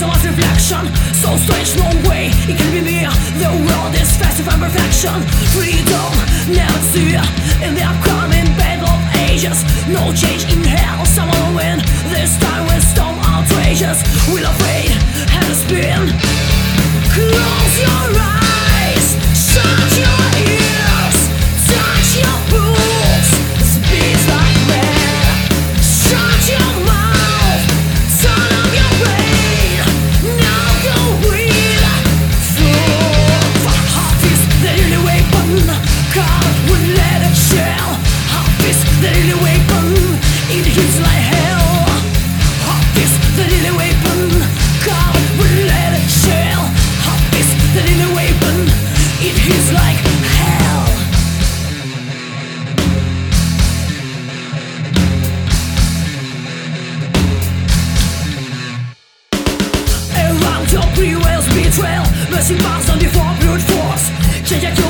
lost reflection. So strange, no way it can be me. The world is fast from perfection. Freedom, never see in the upcoming battle of ages. No change in hell, someone will win. This time with storm outrageous. Wheel of fate has a spin. Close your eyes, shut your ears, touch your boots. Speeds like mad. Shut your mouth, turn off your brain. Now go breathe. Half is the only weapon. God will let it shell. Half is the only weapon. It hits like hell. Half is the only weapon. God will let it shell. Half is the only weapon. It hits like hell. Around your prevails betrayal. Mercy bows down before brute force. Change your